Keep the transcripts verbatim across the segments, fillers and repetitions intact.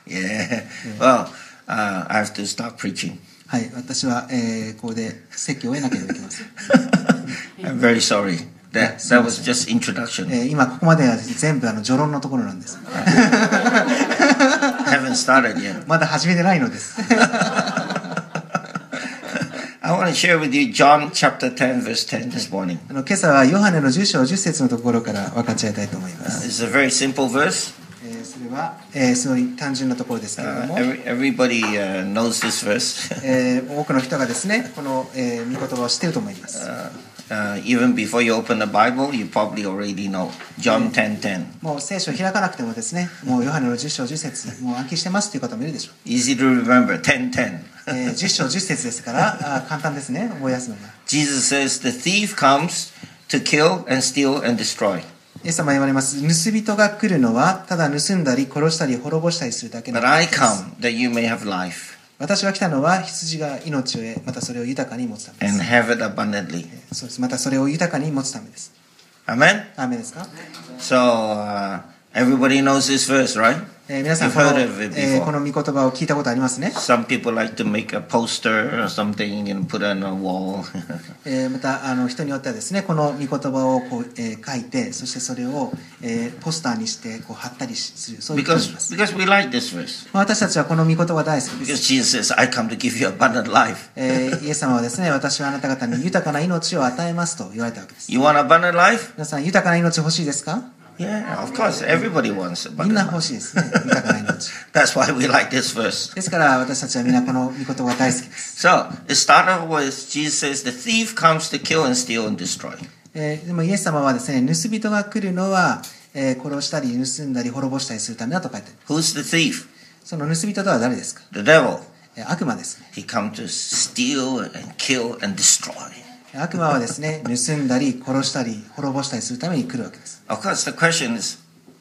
Yeah. Well, uh, I have to start preaching. はい、私は、えー、ここで説教を得なければいけません。 I'm very sorry. That, that was just introduction. えー、今ここまでは全部あの序論のところなんです。 Haven't started yet. まだ始めてないのです。 I want to share with you John chapter ten verse ten this morning. あの今朝はヨハネのじゅっ章じゅっ節のところから分かち合いたいと思いま Uh, す。 It's a very simple verse. えー、それは、えー、すごい単純なところですけれど Uh, も、 every, everybody uh, knows this verse. えー、多くの人がですね、この、えー、御言葉を知っていると思います。 Uh, uh, even before you open the Bible, you probably already know John ten ten. もう聖書を開かなくてもですね、もうヨハネのじゅっ章じゅっ節、もう暗記してますという方もいるでしょう。 Easy to remember, ten ten. えー、じゅっ章じゅっ節ですからあ簡単ですね、覚えやすいのが。 Jesus says, the thief comes to kill and steal and destroy. イエス様は言われます。盗人が来るのはただ盗んだり殺したり滅ぼしたりするだけの But こと I です。 come that you may have life 私が来たのは羊が命を得、またそれを豊かに持つためで and す。 have it abundantly. そうです。またそれを豊かに持つためです。 Amen? アーメンですか？ So, uh, everybody knows this verse, right? えー、皆さん You've この、 heard of it えー、 before. この御言葉を聞いたことありますね。 Some people like to make a poster or something and put it on a wall. えー、またあの人によってはですね、この御言葉をこう、えー、書いて、そしてそれを、えー、ポスターにしてこう貼ったりする、そういう人もい because, ます。 because we like this verse. まあ私たちはこの御言葉大好きです。 Because Jesus says, I come to give you abundant life. えー、イエス様はですね、私はあなた方に豊かな命を与えますと言われたわけです。 You want abundant life? 皆さん豊かな命欲しいですか？ Yeah, of course. Everybody wants みんな abundant 欲 life. しいですね、豊かな命。 That's why we like this verse. ですから私たちはみんなこの御言葉が大好きです。 So, it started with Jesus says, the thief comes to kill and steal and destroy. えー、でもイエス様はですね、盗人が来るのは、えー、殺したり盗んだり滅ぼしたりするためだと書いてある。 Who's the thief? その盗人とは誰ですか？ The devil. えー、悪魔ですね。 He comes to steal and kill and destroy. 悪魔はですね、盗んだり殺したり滅ぼしたりするために来るわけです。 Of course, the question is,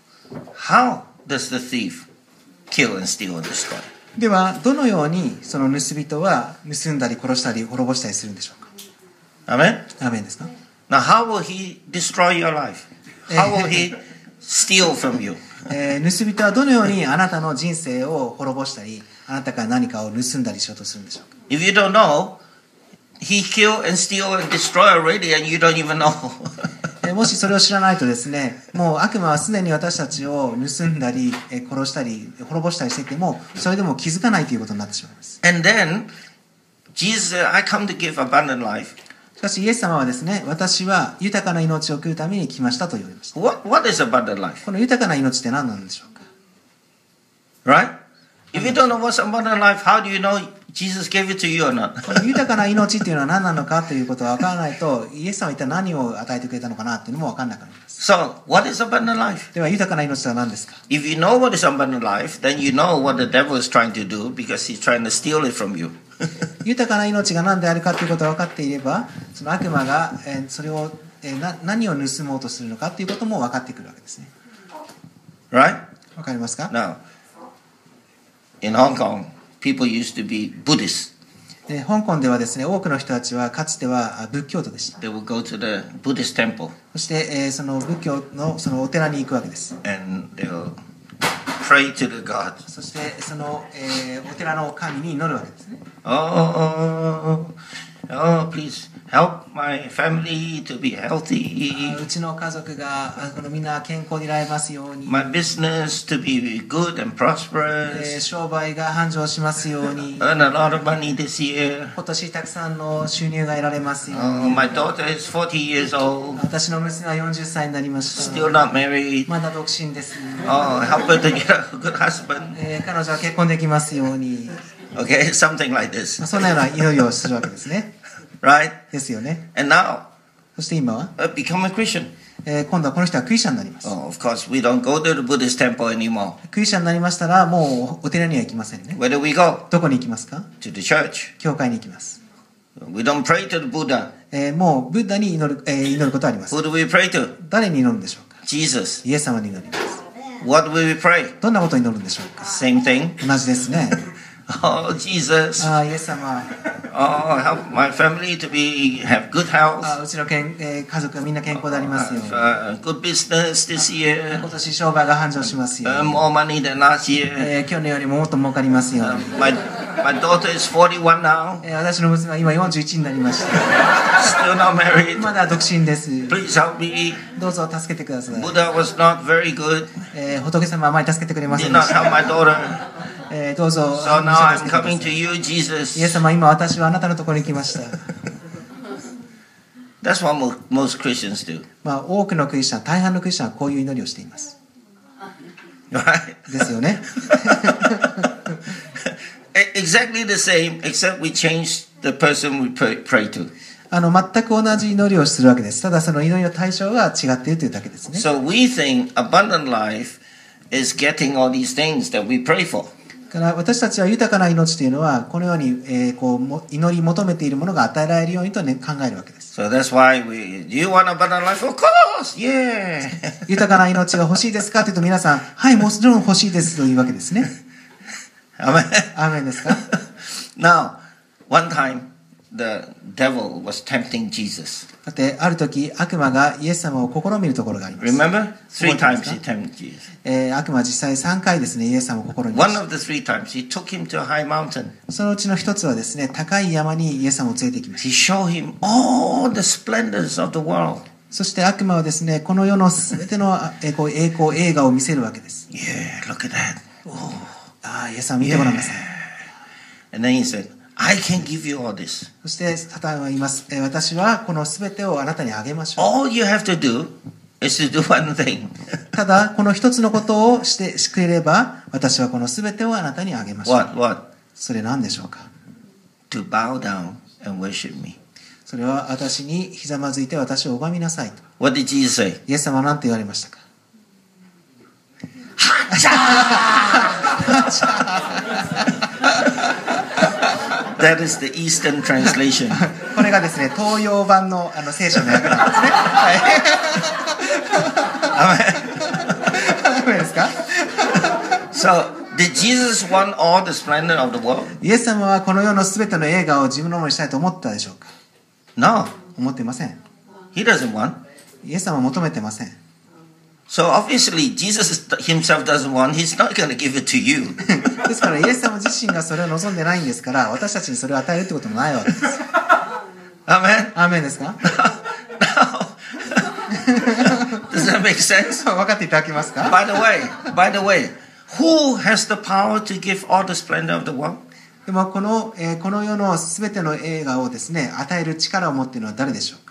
how does the thief kill and steal and destroy? ではどのようにその盗人は盗んだり殺したり滅ぼしたりするんでしょうか？ Amen? アーメンですか？ Now, how will he destroy your life? How will he steal from you? えー、盗人はどのようにあなたの人生を滅ぼしたり、あなたから何かを盗んだりしようとするんでしょうか？ If you don't know, he kill and steal and destroy already and you don't even know. えー、もしそれを知らないとですね、もう悪魔はすでに私たちを盗んだり、えー、殺したり滅ぼしたりしていても、それでも気づかないということになってしまいます。 And then, Jesus said, I come to give abundant life. しかしイエス様はですね、私は豊かな命を送るために来ましたと言われました。 What, what is abundant life? この豊かな命って何なんでしょうか？ Right? If you don't know what's abundant life, how do you know Jesus gave it to you or not? この豊かな命っていうのは何なのかということが分からないと、イエス様は一体何を与えてくれたのかなっていうのも分からなくなります。 So, what is abundant life? では豊かな命とは何ですか？ If you know what is abundant life, then you know what the devil is trying to do because he's trying to steal it from you. 豊かな命が何であるかということが分かっていれば、その悪魔が、えー、それを、えー、な何を盗もうとするのかということも分かってくるわけですね。 Right? 分かりますか？ Now, in Hong Kong, people used to be Buddhists. で香港ではですね、多くの人たちはかつてはあ仏教徒でした。 They would go to the Buddhist temple そして、えー、その仏教のそのお寺に行くわけです。 and they'll pray to the God. そしてその、えー、お寺の神に祈るわけですね。 Oh, oh, please help my family to be healthy. うちの家族があこのみんな健康にいられますように、 My business to be good and えー prosperous. 商売が繁盛しますように、 Earn a lot of money this year. 今年たくさんの収入が得られますよう Oh, に。 my daughter is forty years old, 私の娘はよんじゅっさいになりました。 still not married. まだ独身です。 Oh, help her to get a good husband. えー彼女は結婚できますように、 Okay, something like this, まあそんなような祈りをするわけですね。 right? ですよね。 And now, そして今は、 uh, become a Christian. えー今度はこの人はクリスチャンになります。 Oh, of course, we don't go to the Buddhist temple anymore. クリスチャンになりましたら、もうお寺には行きませんね。 Where do we go? どこに行きますか？ To the church. 教会に行きます。 We don't pray to the Buddha. えーもうブッダに祈る、えー祈ることはあります。 Who do we pray to? 誰に祈るんでしょうか？ Jesus. イエス様に祈ります。 What will we pray? どんなことを祈るんでしょうか？ Same thing. 同じですね。 Oh, Jesus. ああイエス様 Oh, help my family to be have good あ health, うちのけん、えー家族がみんな健康でありますように uh, good business this year, 今年商売が繁盛しますよう uh, に more money than last year. えー去年よりももっと儲かりますよう Uh, に my my daughter is forty-one now, えー私の娘は今よんじゅういちになりました still not married. まだ独身です Please help me. どうぞ助けてください、 Buddha was not very good. えー仏様はあまり助けてくれませ Did んで not した help my daughter. えーどうぞ So あの now 助 I'm けてください coming to you, イエ Jesus. ス様今私はあなたのところに来ました That's what mo- most Christians do, まあ多くのクリスチャン大半のクリスチャンはこういう祈りをしています right? ですよね Exactly the same, except we change the person we pray, pray to. あの全く同じ祈りをするわけですただその祈りの対象が違っているというだけですね So we think abundant life is getting all these things that we pray for. だから私たちは豊かな命というのはこのように、えーこうも祈り求めているものが与えられるようにと、ね、考えるわけです So that's why we, do you want abundant life? Of course, yeah. 豊かな命が欲しいですかというと皆さんはいもちろん欲しいですというわけですね Amen. アーメンですか Now, one time the devil was tempting Jesus. だってある時悪魔がイエス様を試みるところがあります Remember? Three 覚えてます times か he tempted Jesus. えー悪魔は実際さんかいですねイエス様を試みまし One た of the three times he took him to a high mountain. そのうちの一つはですね高い山にイエス様を連れて行きまし He showed him all the splendors of the world. たそして悪魔はですねこの世のすべてのあえーこう栄光映画を見せるわけです Yeah, look at that. Oh. ああイエス様見てごらんなさい And then he said, I can give you all this. そしてサタンは言いますえー私はこのすべてをあなたにあげましょう All you have to do is to do one thing. ただこの一つのことをしてしてくれれば私はこのすべてをあなたにあげましょう What? What? それ何でしょうか To bow down and worship me. それは私にひざまずいて私を拝みなさいと What did Jesus say? イエス様は何て言われましたか That is the Eastern translation. これがですね東洋版のあの聖書の訳なんですねはいダメですか So, did Jesus want all the splendor of the world? イエス様はこの世のすべての映画を自分のものにしたいと思ったでしょうか No, 思っていません he doesn't want. イエス様は求めてません So obviously, Jesus himself doesn't want. He's not going to give it to you. ですからイエス様自身がそれを望んでないんですから私たちにそれを与えるってこともないわけです Amen. アーメンですか No. Does that make sense? 分かっていただけますか By the way, by the way, who has the power to give all the splendor of the world? でもこの、えーこの世のすべての映画をですね与える力を持っているのは誰でしょうか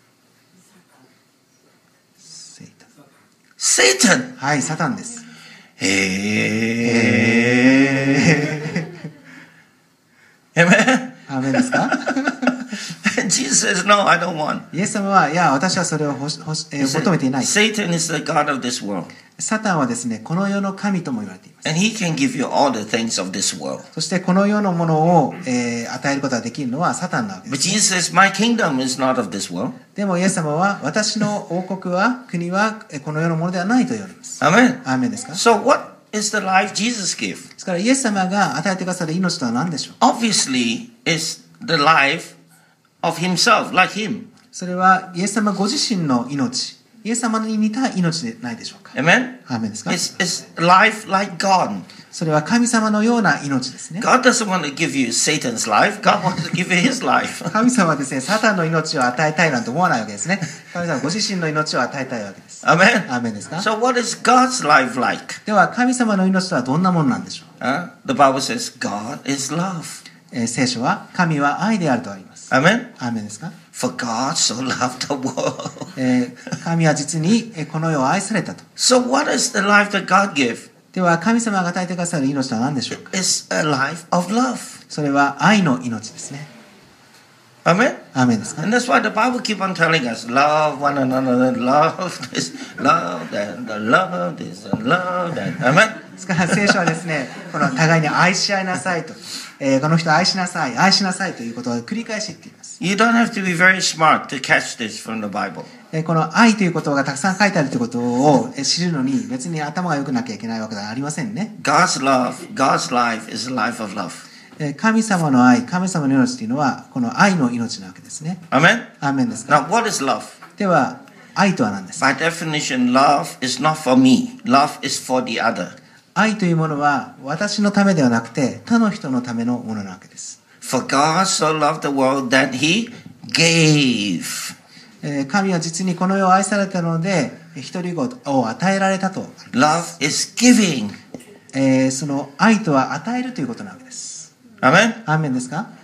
Satan. はいサタンです Hey. Amen. アーメンですか Jesus says, no, I don't want. イエス様はいや私はそれを欲し欲し、え He ー said, 求めていない Satan is the God of this world. サタンはですねこの世の神とも言われています And he can give you all the things of this world. そしてこの世のものを、えー与えることができるのはサタンなわけ But です Jesus says, my kingdom is not of this world. でもイエス様は私の王国は国はえーこの世のものではないと言われます Amen. アーメンですか So what is the life Jesus gave? ですからイエス様が与えてくださる命とは何でしょう Obviously, it's the life of himself, like him. それはイエス様ご自身の命イエス様に似た命でないでしょうか Amen. アーメンですか It's, it's life like God. それは神様のような命ですね God doesn't want to give you Satan's life. God wants to give you his life. 神様はですねサタンの命を与えたいなんて思わないわけですね神様はご自身の命を与えたいわけです Amen. アーメンですか So what is God's life like? では神様の命とはどんなものなんでしょう Huh? The Bible says God is love. えー聖書は神は愛であるとあります Amen. アーメンですか、 For God so loved the world. えー神は実にえーこの世を愛されたと So what is the life that God gives? では神様が与えてくださる命とは何でしょうか It's a life of love. それは愛の命ですね Amen. アーメンですか And that's why the Bible keep on telling us, love one another, love this, love that, love this, and love that. Amen. ですから聖書はですねこの互いに愛し合いなさいと、えーこの人を愛しなさい愛しなさいということを繰り返し言っています、 You don't have to be very smart to catch this from the Bible. えーこの愛という言葉がたくさん書いてあるということをえー知るのに別に頭が良くなきゃいけないわけではありませんね God's love, God's life is a life of love. えー神様の愛、神様の命というのはこの愛の命なわけですね。 Amen? アーメンですか。 Now, what is love? では愛とは何ですか。 By definition, love is not for me. Love is for the other. 愛というものは私のためではなくて他の人のためのものなわけです。 For God so loved the world that he gave. えー神は実にこの世を愛されたので一人子を与えられたと。 Love is giving. えーその愛とは与えるということなわけです。 Amen? アーメンですか。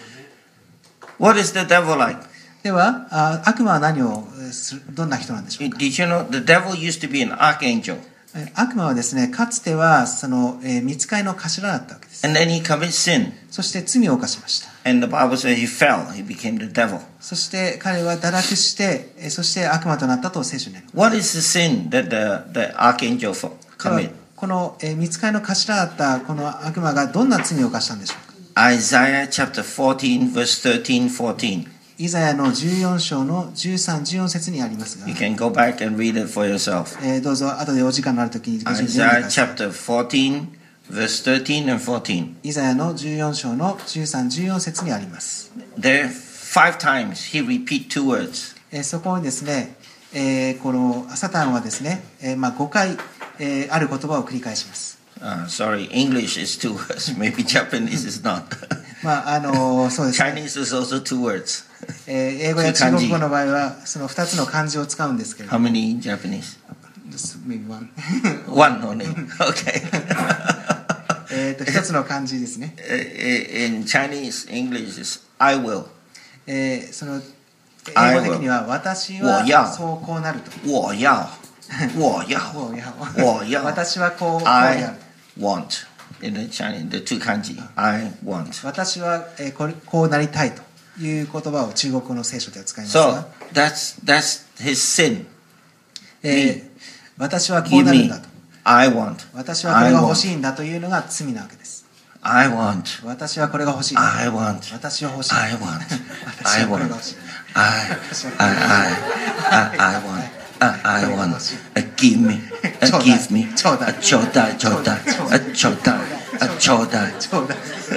What is the devil like? ではあ悪魔は何をするどんな人なんでしょうか。 Did you know the devil used to be an archangel? えー悪魔はですねかつてはその、えー、御使いの頭だったわけです。 And then he committed sin. そして罪を犯しました。 And the Bible says he fell. He became the devil. そして彼は堕落してえーそして悪魔となったと聖書にあります。 What is the sin that the, the archangel for- では committed? この、えー、御使いの頭だったこの悪魔がどんな罪を犯したんでしょうか。 Isaiah chapter fourteen, verse thirteen, fourteen. イザヤのじゅうよん章のじゅうさん、じゅうよん節にありますが、 You can go back and read it for yourself. えーどうぞ後でお時間のあるときにご自分で読んで Isaiah ください。 chapter fourteen, verse thirteen and fourteen. イザヤのじゅうよん章のじゅうさん、じゅうよん節にあります。 There five times he repeat two words. えーそこにですね、えーこのサタンはですね、えーまあ、ごかい、えーある言葉を繰り返します。 Uh, sorry, English is two words. Maybe Japanese is not. まああのーそうですね、 Chinese is also two words. えー英語や中国語の場合はそのふたつの漢字を使うんですけれど How も、 many in Japanese? Just maybe one. One only. Okay. えっとひとつの漢字ですね。 In Chinese, English is I will. えーその I 英 will. 語的には私我要はそうこうなると。 我要。我要。 我要我要。 私はこうこう I やる。 want. In the Chinese, the two kanji. I want. 私は、えーこれこうなりたいという言葉を中国語の聖書では使います So が、 that's that's his sin. えー私はこう Give なるん me. だと。 I want. 私はこれが欲しいんだというのが罪なわけです。 I want. 私はこれが欲しい。 I want. 私は欲しい。 I want. 私 I はこれ want. が欲しい。 I. I. I. I. I want. I, I want. Uh, give me. Uh, give me. ちょうだい。 Uh, ちょうだい。ちょうだい。Uh, ちょうだい。Uh, ちょうだい。 ちょうだい。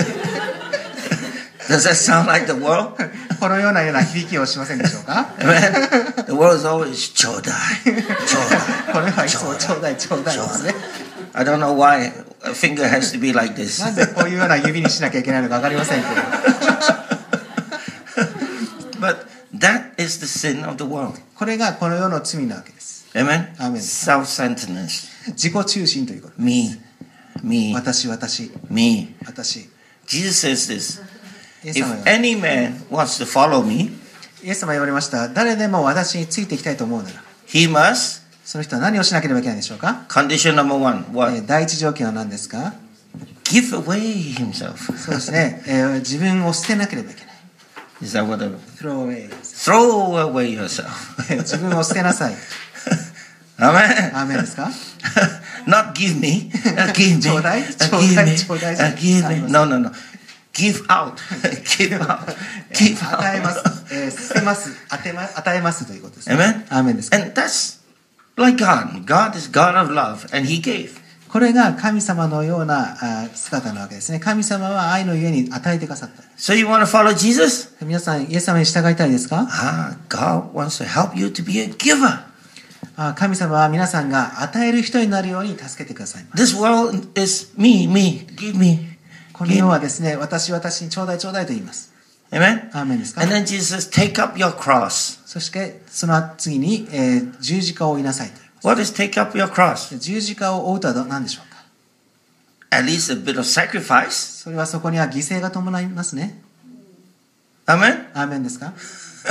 Does that sound like the world? このようなような響きをしませんでしょうか。 Amen. The world is always ちょうだい。ちょうだい。 これはいつもちょうだいちょうだいですね。 I don't know why a finger has to be like this. なんでこういうような指にしなきゃいけないのか分かりませんけど。 But that is the sin of the world. これがこの世の罪なわけです。 Amen? Amen. Self-centeredness. 自己中心ということ。 Me. Me. 私、私、 Me. 私。 Jesus says this. イエス様 If は any man wants to follow me, イエス様は言われました。誰でも私についていきたいと思うなら、 he must, その人は何をしなければいけないでしょうか。 condition number one, え what? ー第一条件は何ですか。 Give away himself. そうですね、えー自分を捨てなければいけない。 Is that what? I- Throw away. Throw away yourself. 自分を捨てなさい。 Amen. アーメンですか。 Not give me. Uh, give me. ちょうだい Uh, ちょう give だい me. ちょうだい Uh, give me. No, no, no. Give out. Give out. Give 与えます out.、 えー捨てます与えま、与えますということです、ね。 Amen? アーメンですか。 And that's like God. God is God of love, and He gave. これが神様のようなあ姿なわけですね。神様は愛のゆえに与えてくださった。 So you want to follow Jesus? 皆さん、イエス様に従いたいですか。 Ah, God wants to help you to be a giver. あ神様は皆さんが与える人になるように助けてくださいます。 This world is me, me, give me. この世はですね、私、私にちょうだいちょうだいと言います。 Amen? アーメンですか。 And then Jesus says, take up your cross. そして、その次に、えー十字架を追いなさいと言います。 What is take up your cross? 十字架を追うとは何でしょうか。 At least a bit of sacrifice. それはそこには犠牲が伴いますね。 Amen? アーメンですか。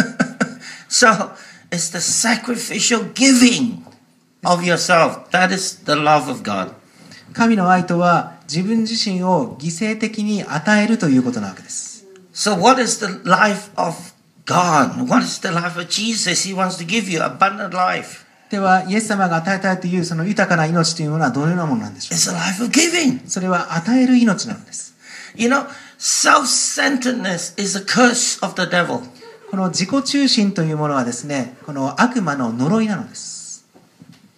So it's the sacrificial giving of yourself. That is the love of God. 神の愛とは自分自身を犠牲的に与えるということなわけです。 So what is the life of God? What is the life of Jesus? He wants to give you abundant life. では、イエス様が与えたいというその豊かな命というものはどのようなものなんでしょう It's a life of giving. か。それは与える命なのです。 You know, self-centeredness is a curse of the devil. この自己中心というものはですね、この悪魔の呪いなのです。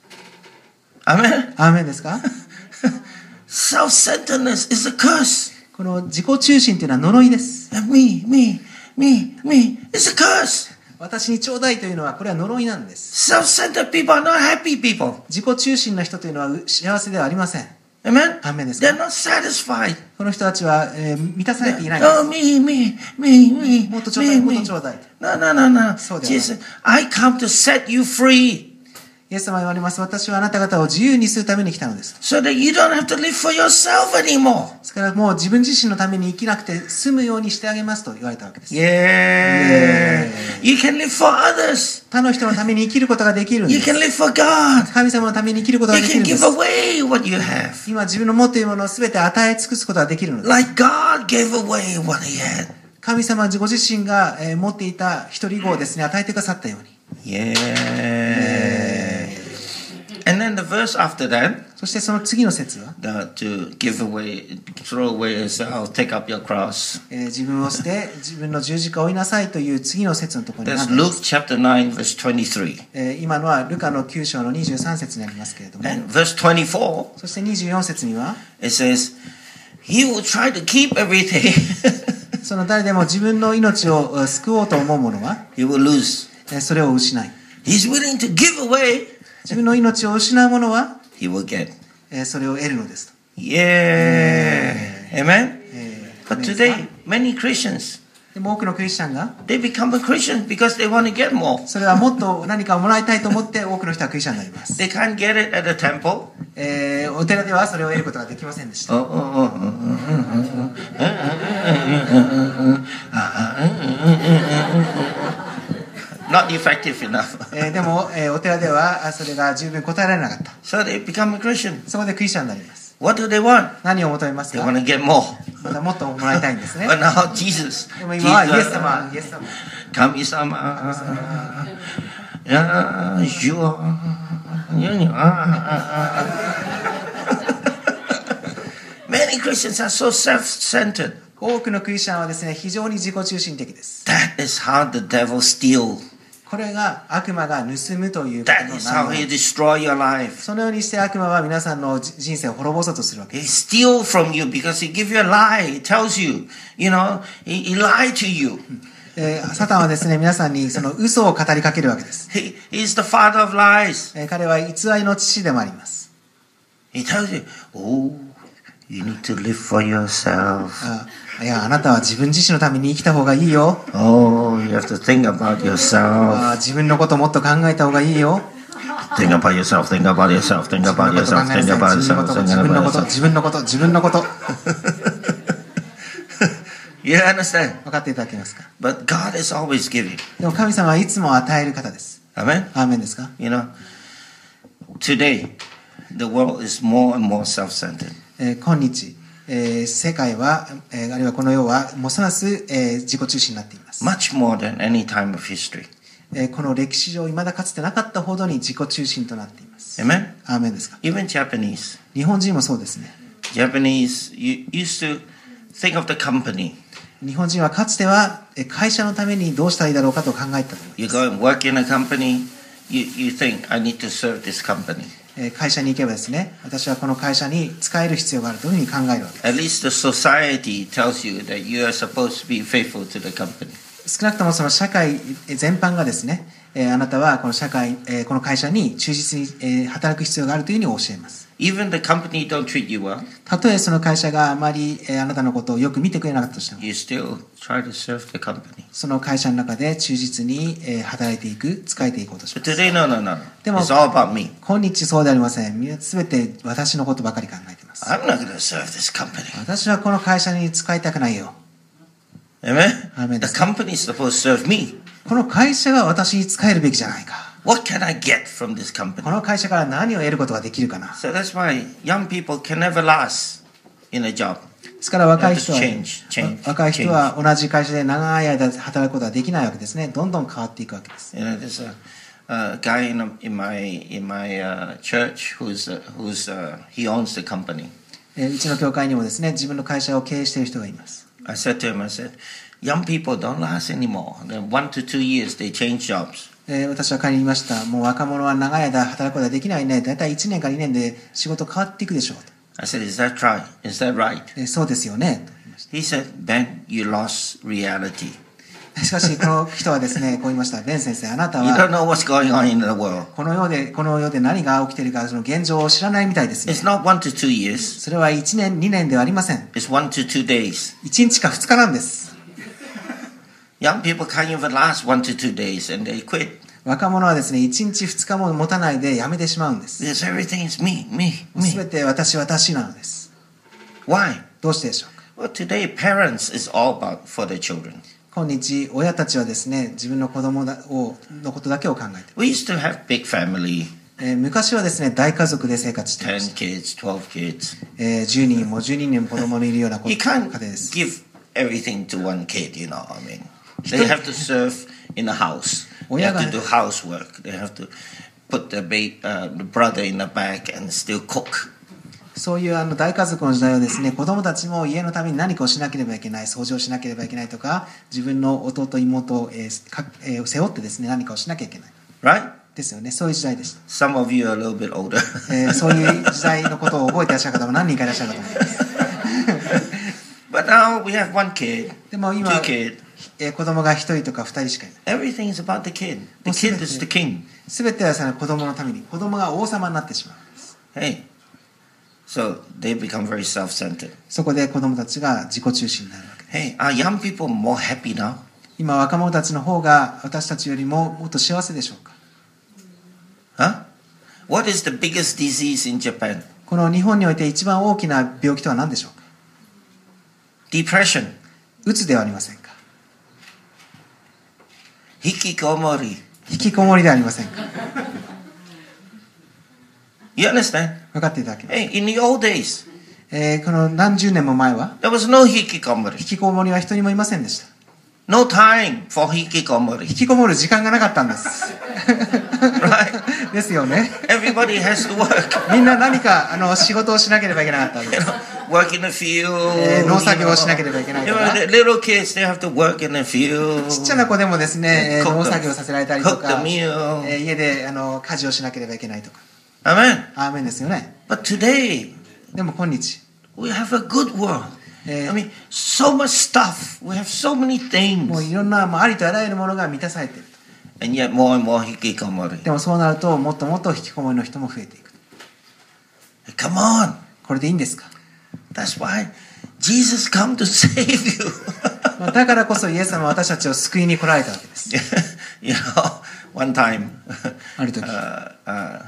Amen? アーメンですか。 Self-centeredness is a curse. この自己中心というのは呪いです。 Me, me, me, me. It's a curse. 私にちょうだいというのはこれは呪いなんです。 Self-centered people are not happy people. 自己中心な人というのは幸せではありません。 Amen? アーメンですか？ They're not satisfied. この人たちは、えー満たされていないんです。 Oh, me, me, me, me, もっとちょうだい、 me, もっと me. ちょうだい。 No, no, no, no. そうではない。 Jesus, I come to set you free イエス様は言われます。私はあなた方を自由にするために来たのです。 so that you don't have to live for yourself anymore. ですからもう自分自身のために生きなくて済むようにしてあげますと言われたわけです。 Yeah. You can live for others. 他の人のために生きることができるんで You す。 can live for God. 神様のために生きることが You できる can んで give す。 away what you have. 今自分の持っているものを全て与え尽くすことができるのです。 Like God gave away what he had. 神様はご自身がえー持っていた一人子をですね、与えてくださったように。 Yeah. And then the verse after that, そしてその次の節は、 the, to give away, throw away yourself, take up your cross. えー自分を捨て自分の十字架を追いなさいという次の節のところに That's なっていま Luke す。 chapter nine, verse twenty-three. えー今のはルカのきゅう章のにじゅうさん節になりますけれども、 And verse twenty-four, そしてにじゅうよん節には、 it says, he will try to keep everything. その誰でも自分の命をえー救おうと思う者は、 he will lose. えーそれを失い、 He's willing to give away. 自分の命を失う者は、 He will get. えーそれを得るのですと。 Yeah. Amen. えー But today, many Christians, でも多くのクリスチャンが、 they become a Christian because they want to get more. それはもっと何かをもらいたいと思って多くの人はクリスチャンになります。 They can't get it at the temple. えーお寺ではそれを得ることができませんでした。 Not effective enough. えーでも、えーお寺ではあそれが十分答えられなかった。 So they become a Christian. そこでクリスチャンになります。 What do they want? 何を求めます They か？ want to get more. まだもっともらいたいんですね。 But now Jesus, でも今はイエス Jesus, 様、イエス様。 神様、や主よ、やにゃ Many Christians are so self-centered. 多くのクリスチャンはですね、非常に自己中心的です。 That is how the devil steals. これが悪魔が盗むということ That の is how なん he です destroys your life. そのようにして悪魔は皆さんの人生を滅ぼそうとするわけ He です。 steals from you because he gives you a lie. He tells you, you know, he, he lied to you. えーサタンはですね、皆さんにその嘘を語りかけるわけです。 He, he's the father of lies. えー彼は偽りの父でもあります。 He tells you, oh, you need to live for yourself. あいや、あなたは自分自身のために生きた方がいいよ。 Oh, you have to think about yourself. あ自分のことをもっと考えた方がいいよ。 Think about yourself, think about yourself, think 自 about 分のこと考 yourself, え think な about さい。 yourself, 自 think 分のこと、 about 自分の yourself. こと、自分のこと、自分のこと。 You understand? 分かっていただけますか？ But God is always giving. でも神様はいつも与える方です。 Amen? アーメンですか？ You know, today, the world is more and more self-centered. えー今日、えー世界は、えーあるいはこの世は、ますます、えー自己中心になっています。 Much more than any time of history. えーこの歴史上、未だかつてなかったほどに自己中心となっています。 Amen? アーメンですか？ Even Japanese. 日本人もそうですね。 Japanese you used to think of the company. 日本人はかつてはえー会社のためにどうしたらいいだろうかと考えたと思います。 You go and work in a company, you, you think, I need to serve this company. えー会社に行けばですね、私はこの会社に使える必要があるというふうに考えるわけです。 At least the society tells you that you are supposed to be faithful to the company. 少なくともその社会全般がですね、えーあなたはこの社会、えーこの会社に忠実に、えー働く必要があるというふうに教えます。 Even the company don't treat you well, たとえその会社があまり、えーあなたのことをよく見てくれなかったとしても、 you still try to serve the company. その会社の中で忠実に、えー働いていく、使えていこうとし But ます。 today, no, no, no, no. Demo- It's all about me. 今日そうでありません。みんな全て私のことばかり考えています。 I'm not going to serve this company. 私はこの会社に使いたくないよ。 Amen? Amen. The company is supposed to serve me. この会社が私に使えるべきじゃないか。 What can I get from this こ company? の会社から何を得ることができるかな。 So that's why young people can never last in a job. ですから若い人は、 Change, change, 若い人は同じ会社で長い間働くことはできないわけですね。どんどん変わっていくわけです。 You know, there's a, a guy in, a, in my in my uh, church who's uh, who's uh, he owns the company. えーうちの教会にもですね、自分の会社を経営している人がいます。 I said to him, I said, young people don't last anymore. Then one to two years they change jobs. えー私は彼に言いました。もう若者は長い間働くことはできないね。だいたいいちねんかにねんで仕事変わっていくでしょうと。 I said, is that right? Is that right? えーそうですよね。と言いまし He said, Ben, you lost reality. た。しかしこの人はですねこう言いました。ベン先生、あなた You don't は know what's going on in the world. この世でこの世で何が起きているかその現状を知らないみたいですね。 It's not one to two years. それはいちねんにねんではありません。 It's one to two days. いちにちかふつかなんです。 Young people can't even last one to two days and they quit. 若者はですねいちにちふつかも持たないでやめてしまうんです。 Because everything is me, me, す me. べて私私なのです。 Why? どうしてでしょうか。 Well, today parents is all about for their children. 今日親たちはですね自分の子供だをのことだけを考えている。 We used to have big family, えー昔はですね大家族で生活していまし ten た。 kids, twelve kids. えーじゅうにんもじゅうににんも子供のいるようなこ You 家 can't 庭です。 give everything to one kid, you know what I mean. They have to serve in the house. They have to do housework. They have to put the, ba- uh, the brother in the back and still cook. そういうあの大家族の時代はですね子供たちも家のために何かをしなければいけない、掃除をしなければいけないとか、自分の弟妹を、えーかえー背負ってですね何かをしなきゃいけない Right? ですよね。そういう時代でした。 Some of you are a little bit older. えーそういう時代のことを覚えていらっしゃる方も何人かいらっしゃるかと思います。 But now we have one kid, でも今 two kids. えー子供がひとりとかふたりしかいない。 Everything is about the kid. The kid is the king. すべてはその子供のために、子供が王様になってしまうんです。 Hey. So they become very self-centered. そこで子供たちが自己中心になるわけです。 Hey, are young people more happy now? 今若者たちの方が私たちよりももっと幸せでしょうか。 Huh? What is the biggest disease in Japan? この日本において一番大きな病気とは何でしょうか。 Depression. うつではありませんか。 Hikikomori. 引きこもりではありませんか。 You understand? 分かっていただけます。 Hey, in the old days, えーこの何十年も前は there was no 引 hikikomori. きこもりは一人もいませんでした。 No time for hikikomori. 引きこもる時間がなかったんです。 Right? ですよね。 Everybody has to work. みんな何かあの仕事をしなければいけなかったんで You す。 know, work in the field. えー農作業をしなけ you ればいけない know, とか、 the little kids, they have to work in the field. ちっちゃな子でもですね、えー Cook the- 農作業させられたりと Cook the か、 meal. えー家であの家事をしなければいけないとか。 Amen. アーメンですよね。 But today, でも今日、 we have a good world. え I ー mean, so much stuff. We have so many もう things. いろんなもうありとあらゆるものが満たされている。 And yet more and more hikikomori. でもそうなるともっともっと引きこもりの人も増えていく。 Come on. これでいいんですか。 That's why Jesus come to save you. まあだからこそイエス様は私たちを救いに来られたわけです。 You know, one time, ある時、 uh, uh,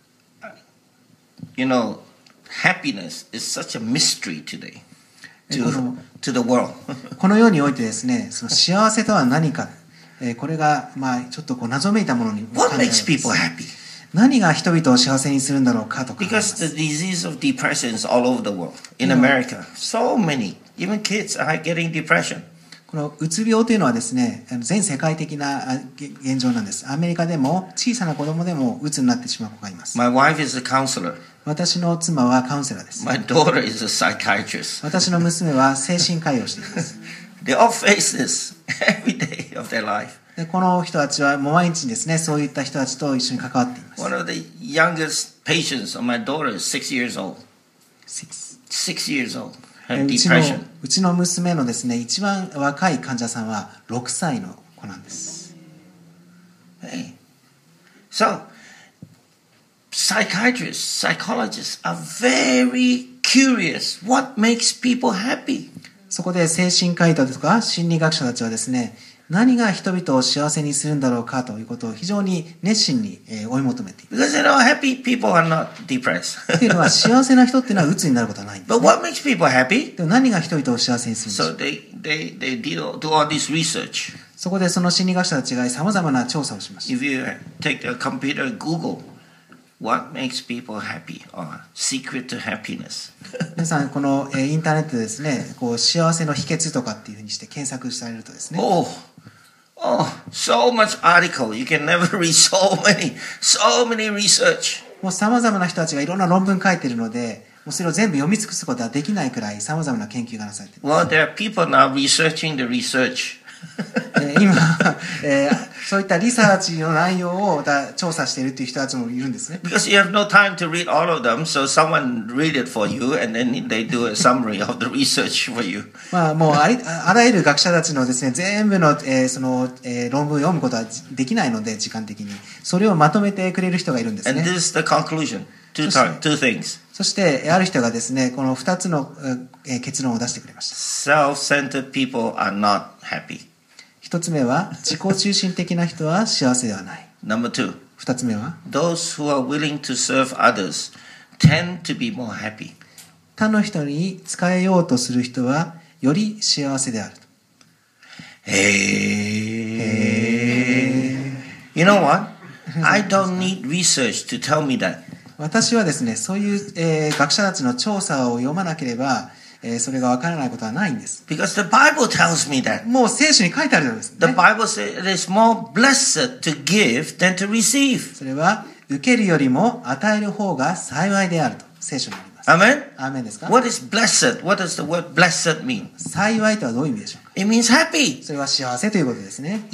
you know, happiness is such a mystery today えこの to, to the world. この世においてですね、その幸せとは何か、えーこれがまあちょっとこう謎めいたものに感じら What れます makes people happy? 何が人々を幸せにするんだろうかと考えま Because す。 the disease of depression is all over the world. In Yeah. America, so many, even kids are getting depression. このうつ病というのはですね、あの全世界的なあげ現状なんです。アメリカでも小さな子供でもうつになってしまう子がいます。 My wife is a counselor. 私の妻はカウンセラーです。 My daughter is a psychiatrist. 私の娘は精神科医をしています。 They all face this every day of their life. でこの人たちはもう毎日ですね、そういった人たちと一緒に関わっています。 One of the youngest patients of my daughter is six years old. Six Six years old. え Have うちの depression. うちの娘のですね、一番若い患者さんはろくさいの子なんです。 Hey. So, psychiatrists, psychologists are very curious. What makes people happy? そこで精神科医とか心理学者たちはですね、何が人々を幸せにするんだろうかということを非常に熱心にえー追い求めています。 Because you know, happy people are not depressed. っていうのは幸せな人っていうのは鬱になることはないんです、 But ね。 what makes people happy? でも何が人々を幸せにするんでしょ So う。 they, they, they deal, do all this research. そこでその心理学者たちがさまざまな調査をしました。 If you take the computer, Google, what makes people happy or secret to happiness. 皆さんこのえーインターネットでですね、こう幸せの秘訣とかっていうふうにして検索されるとですね、 Oh, oh, so much article. You can never read so many, so many research. もうさまざまな人たちがいろんな論文書いているので、もうそれを全部読み尽くすことはできないくらいさまざまな研究がなされています。 Well, there are people now researching the research. 今、えー、そういったリサーチの内容を調査しているという人たちもいるんですね。 Because you have no time to read all of them, so someone read it for you, and then they do a summary of the research for you. まあもうありあらゆる学者たちのですね全部の、えー、その、えー、論文を読むことはできないので時間的にそれをまとめてくれる人がいるんですね。 And this is the conclusion. Two, two things. そしてある人がですねこのふたつの、えー、結論を出してくれました。 Self-centered people are not happy. 一つ目は自己中心的な人は幸せではない。 Number two. 二つ目は Those who are willing to serve others tend to be more happy. 他の人に仕えようとする人はより幸せである。 Hey. You know what? I don't need research to tell me that. 私はですね、そういう、えー、学者たちの調査を読まなければ、えー、それがわからないことはないんです。 Because the Bible tells me that. もう聖書に書いてあるんです、ね。 The Bible says it is more blessed to give than to receive. それは受けるよりも与える方が幸いであると聖書にあります。 Amen? アーメンですか？ What is blessed? What does the word blessed mean? 幸いとはどういう意味でしょうか？ It means happy. それは幸せということですね。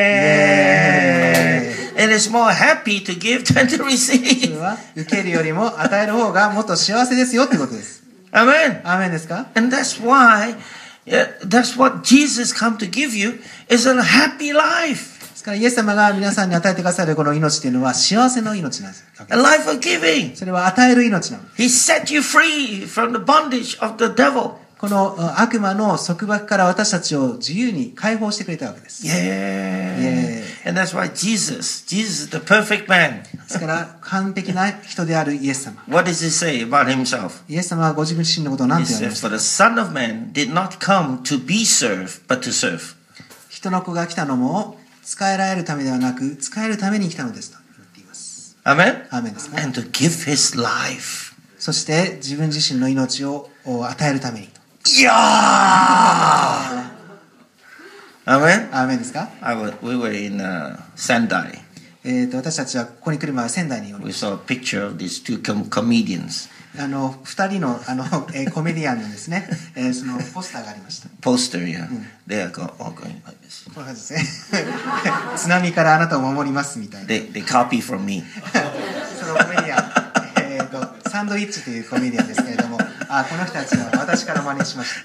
Yeah. It is more happy to give than to そ receive. れは受けるよりも与える方がもっと幸せですよということです。 Amen. アーメンですか？ And that's why, yeah, that's what Jesus come to give you is a happy life. ですからイエス様が皆さんに与えてくださるこの命というのは幸せの命なんです。 A life of giving. それは与える命なの。 He set you free from the bondage of the devil. この悪魔の束縛から私たちを自由に解放してくれたわけです。 Yeah. Yeah. And that's why Jesus, Jesus is the perfect man. ですから完璧な人であるイエス様。 What does he say about himself? イエス様はご自分自身のことを何 He て言われ said, ました For the Son of Man did not come to be served, but to serve. 人の子が来たのも仕えられるためではなく仕えるために来たのですと言っています。 Amen? アーメンですね。 And to give his life. そして自分自身の命を与えるためにと。 Yeah! Amen? アーメンですか？ I was, we were in uh, Sendai. えーと私たちはここに来る前は仙台におり We ました。 saw a picture of these two com- comedians. あの二人のあの、えーコメディアンのですね、えーそのポスターがありました。 Poster, yeah. They are go- all going like this. こんな感じですね。津波からあなたを守りますみたいな。 They, they copy from me. そのコメディアン、えーとサンドイッチというコメディアンですけれども、あこの人たちは私から真似しました。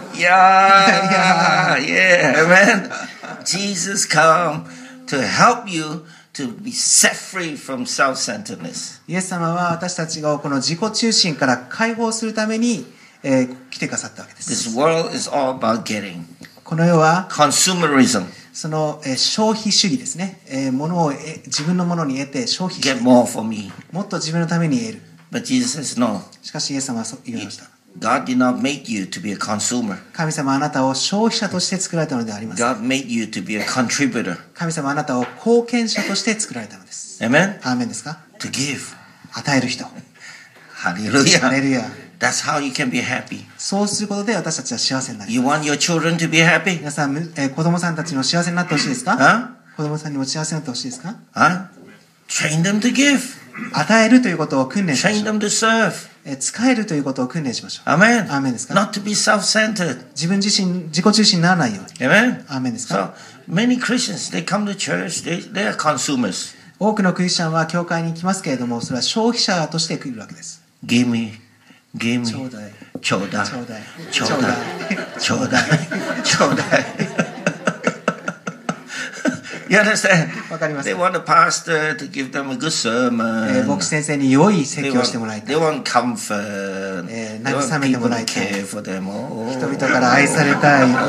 Yeah, yeah, amen. Jesus come to help you to be set free from self-centeredness. イエス様は私たちがこの自己中心から解放するために、えー来てくださったわけです。 This world is all about getting. この世は Consumerism. その、えー消費主義ですね。えー、物をえ自分のものに得て消費して Get more for me. もっと自分のために得る。 But Jesus says no. しかしイエス様はそう言いました。 God did not make you to be a consumer. 神様はあなたを消費者として作られたのではありません。 God made you to be a contributor. 神様はあなたを貢献者として作られたのです。 Amen? アーメンですか？ To give. 与える人。 Hallelujah. ハレルヤ。 That's how you can be happy. そうすることで私たちは幸せになり You ます。 want your children to be happy? 皆さん、えー子供さんたちの幸せになってほしいですか？ Huh? 子供さんにも幸せになってほしいですか？ Huh? Train them to give. 与えるということを訓練しまし Train ょう。 them to serve. えー使えるということを訓練しましょう。 Amen. アーメンですか？ Not to be self-centered. 自分自身、自己中心にならないように。 Amen. アーメンですか？ So many Christians, they come to church, they, they are consumers. 多くのクリスチャンは教会に来ますけれども、それは消費者として来るわけです。 Give me, give me. ちょうだい。 ちょうだい。 ちょうだい。 ちょうだい。ちょうだい。ちょうだい。You understand? わかります。 They want the pastor to give them a good えー sermon. 牧師先生に良い説 They 教をしても want, らいた they い。 want comfort. Eh, They want 慰めても people ら to いたい。 care for them. Oh, 人々から愛されたい。 oh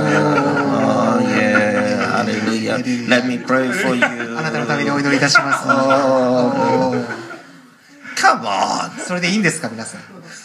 yeah. Hallelujah. Let me pray for you. あなたのためにお祈りいたします。 Oh. Come on. それでいいんですか、皆さん。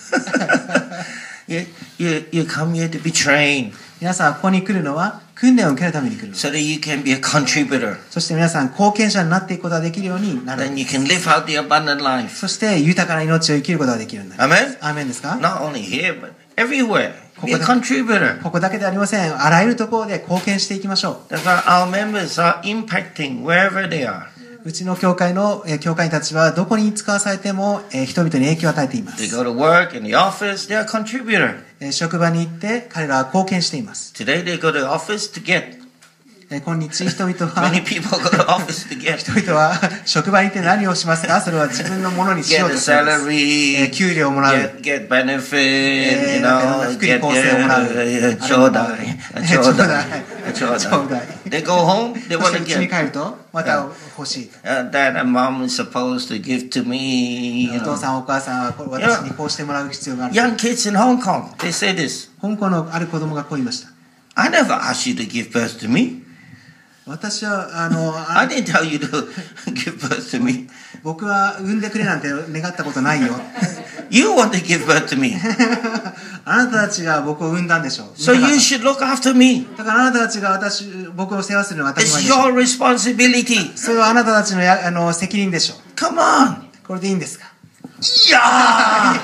You, you, you come here to be trained 皆さん、ここに来るのは訓練を受けるために来るの。 so that you can be a contributor. そして皆さん、貢献者になっていくことができるようになる。 Then you can live out the abundant life. そして豊かな命を生きることができるようになる。 Amen? アーメンですか？ Not only here, but everywhere. Be a ここで- contributor. ここだけではありません。あらゆるところで貢献していきましょ That's why our members are impacting wherever they are. う。うちの教会の、えー教会員たちはどこに使わされても、えー人々に影響を与えていま They す。 go to work in the office, they're a contributor. えー職場に行って彼らは貢献しています。 Today they go to the office to get. 今日人々は Many people go to office to get 人々は職場に行って何をしますか？それは自分のものにしよう get と a するんです。 salary, 給料をもらう。 get, get benefit, you なんかいろんな know, 福利 get 厚生をもらう。 uh, ちょうだい、ちょうだい、ちょうちょうだい。 だい。They go home, they そ want して to うちに get. 帰るとまた欲しいと。 Uh, Dad and mom is supposed to give to me, you お父 know. さんお母さんはこ私にこうしてもらう必要がある。 Young kids in Hong Kong, they say this. 香港のある子供がこう言いました。 I never asked you to give birth to me. 私はあの I didn't tell you to give birth to me. 僕は産んでくれなんて願ったことないよ。 You want to give birth to me. あなたたちが僕を産んだんでしょう。 So you should look after me. だからあなたたちが私僕を世話するのは当たり前 It's でしょう。 your responsibility. それはあなたたちのやあの責任でしょう。 Come on. これでいいんですか？ Yeah.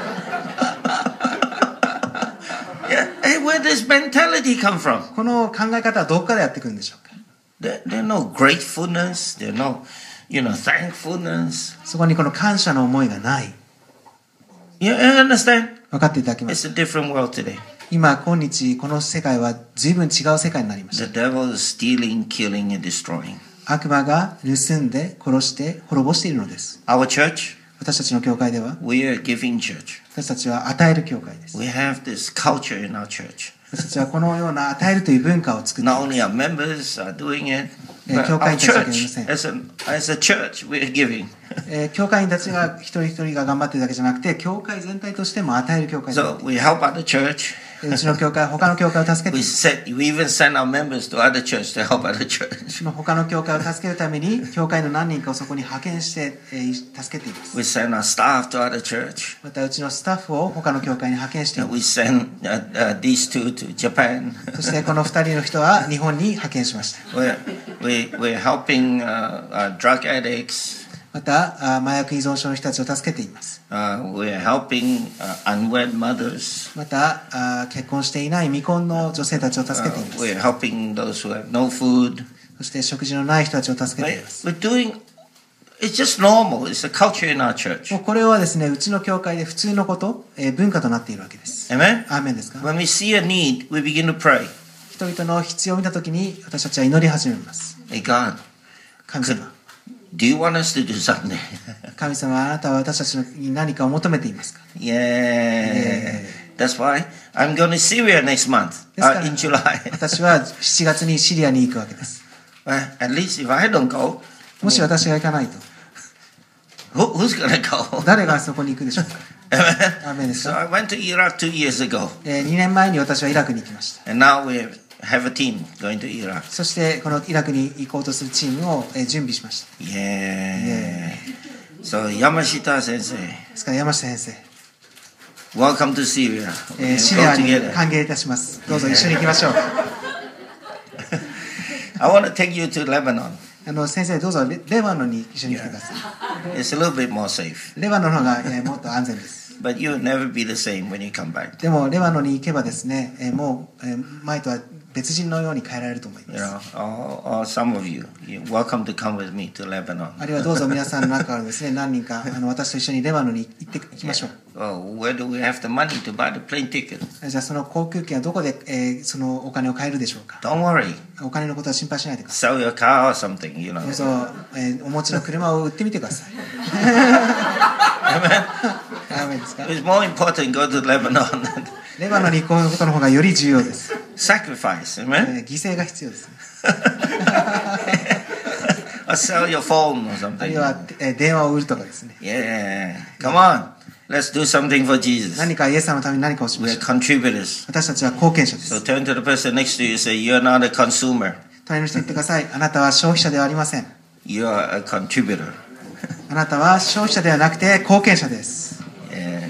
Yeah. Hey, where does mentality come from? この考え方はどこからやってくるんでしょうか？ There, there's no gratefulness. There's no, you know, thankfulness. そこにこの感謝の思いがない。 You understand? 分かっていただけます It's a different world today. 今今日この世界は随分違う世界になりまし The た。 devil is stealing, killing, and destroying. 悪魔が盗んで殺して滅ぼしているのです。 Our church, 私たちの教会では we are a giving church. 私たちは与える教会です。 We have this culture in our church. 私たちはこのような与えるという文化を作ってい Not ま only す。 our members are doing it, Yeah, but 教会 our 員たちだけではありま church, せん。 as a, as a church, we are giving. えー教会員たちが一人一人が頑張っているだけじゃなくて、教会全体としても与える教会になっ So てい we help other church. る。うちの教会、他の教会を助けて We いる。 set, we even send our members to other church to help other church. その他の教会を助けるために、教会の何人かをそこに派遣して、えー助けています。 We send our staff to other church. またうちのスタッフを他の教会に派遣してい And ま we す。 send uh, uh, these two to Japan. そしてこの二人の人は日本に派遣しました。 We're, we, we're helping uh, uh, drug addicts. また、あ麻薬依存症の人たちを助けています。 Uh, we're helping uh, unwed mothers. また、あ結婚していない未婚の女性たちを助け Uh, ています。 we're helping those who have no food. そして食事のない人たちを助けてい Right? ます。 We're doing, it's just normal. It's a culture in our church. もうこれはですね、うちの教会で普通のこと、えー文化となっているわけです。 Amen? アーメンですか？ When we see a need, we begin to pray. 人々の必要を見たときに私たちは祈り始めます。 Hey, God, 神様、 do you want us to do something? 神様、あなたは私たちに何かを求めていますか？ Yeah. That's why I'm going to Syria next month, ですか uh, ら in July. 私はしちがつにシリアに行くわけです。 Well, at least if I don't go, もし私が行かないと、 who, who's going to go? 誰がそこに行くでしょうか？ Amen? アーメンです So か？ I went to Iraq two years ago, えーにねんまえに私はイラクに行きました。 and now we have a team going to Iraq. そしてこのイラクに行こうとするチームをえー準備しました。 Yeah. So Yamashita Sensei, ですから山下先生、 welcome to Syria. えー We'll シリ go アに together. 歓迎いたします。どうぞ一緒に行きましょう。 I want to take you to Lebanon. あの先生どうぞレレバノンに一緒に来てください。 It's a little bit more safe, レバノンの方が、えーもっと安全です。 but you'll never be the same when you come back. でもレバノンに行けばですね、えーもう、えー前とは別人のように変えられると思い You ます。 know, or, or some of you, you're welcome to come with me to Lebanon. あるいはどうぞ皆さんの中からですね、何人かあの私と一緒にレバノンに行っていきましょう。 Oh, where do we have the money to buy the plane ticket? じゃあその航空券はどこで、えーそのお金を買えるでしょうか？ Don't worry. お金のことは心配しないでくださ Sell your car or something, you い。 know. どうぞ、えーお持ちの車を売ってみてください。 ダメですか？ It's more important to go to Lebanon than レバノンに行くことの方がより重要です。 sacrifice, え amen? ー犠牲が必要ですね。 Or sell your phone or あるい something. は、えー電話を売るとかですね。 Yeah. Come on. Let's do something for Jesus. 何かイエス様のために何かをしま We're しょう。 contributors. 私たちは貢献者で So す。 turn to the person next to you and say, you're not a consumer. 隣の人に言ってください。あなたは消費者ではありません。 You're a contributor. あなたは消費者ではなくて貢献者です。 Yeah.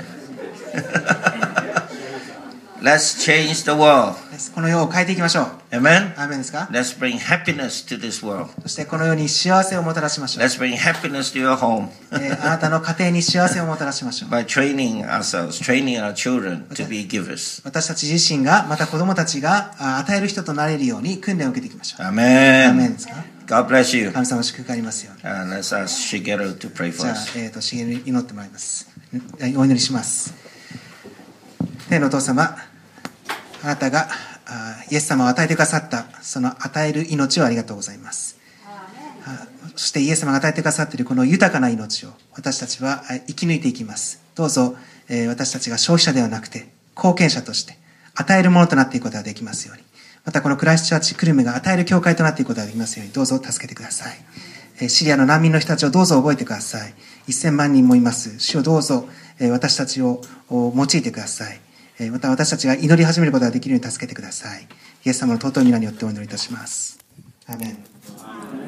Let's change the world. この世を変えていきましょう。 Amen? アーメンですか？ Let's bring happiness to this world. そしてこの世に幸せをもたらしましょう。 Let's bring happiness to your home えーあなたの家庭に幸せをもたらしましょう。 by training ourselves, training our children to be givers. 私たち自身がまた子供たちがあ与える人となれるように訓練を受けていきましょう。アーメン Amen. ですか？ God bless you. 神様の祝福がありますように。 And let's ask Shigeru to pray じ for ゃあ、 us. えー、と茂に祈ってもらいます。お祈りします。天のお父様、あなたがあイイエス様を与えてくださったその与える命をありがとうございます。そしてイエス様が与えてくださっているこの豊かな命を私たちは生き抜いていきます。どうぞ私たちが消費者ではなくて貢献者として与えるものとなっていくことができますように、またこのクライストチャーチ久留米が与える教会となっていくことができますように、どうぞ助けてください。シリアの難民の人たちをどうぞ覚えてください。せんまんにんもいます。主をどうぞ私たちを用いてください。また私たちが祈り始めることができるように助けてください。イエス様の尊い皆によってお祈りいたします。アーメン。